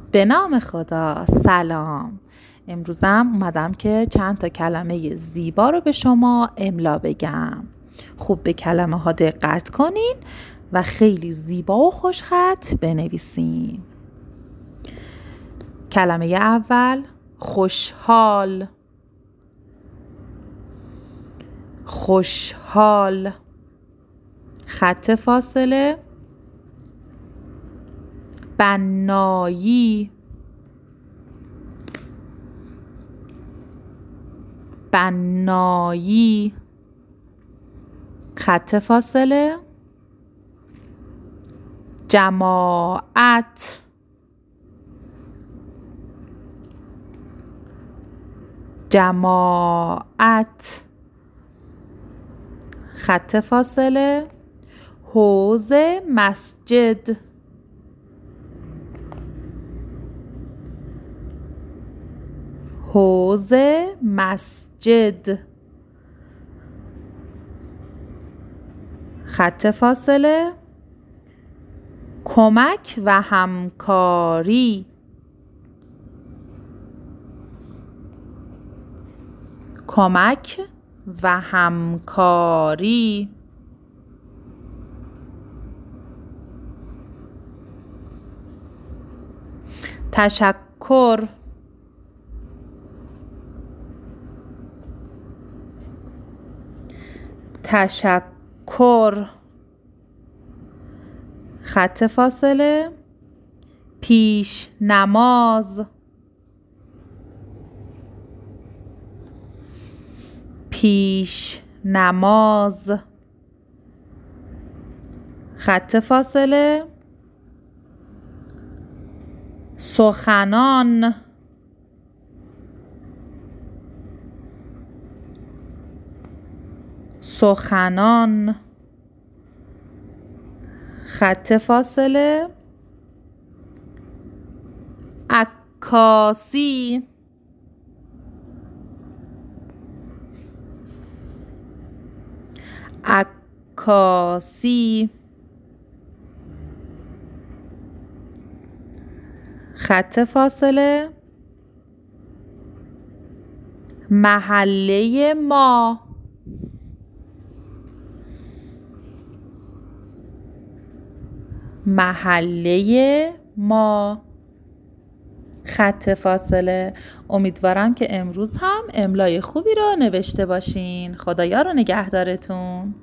به نام خدا. سلام. امروزم اومدم که چند تا کلمه زیبا رو به شما املا بگم. خوب به کلمه ها دقت کنین و خیلی زیبا و خوشخط بنویسین. کلمه اول خوشحال. خوشحال. خط فاصله بنایی. بنایی. خط فاصله جماعت. جماعت. خط فاصله حوض مسجد. حوض مسجد. خط فاصله کمک و همکاری. کمک و همکاری. تشکر. تشکر. خط فاصله پیش نماز. پیش نماز. خط فاصله سخنان. سخنان. خط فاصله عکاسی. عکاسی. خط فاصله محله ما. محله ما. خط فاصله. امیدوارم که امروز هم املای خوبی رو نوشته باشین. خدایا رو نگهدارتون.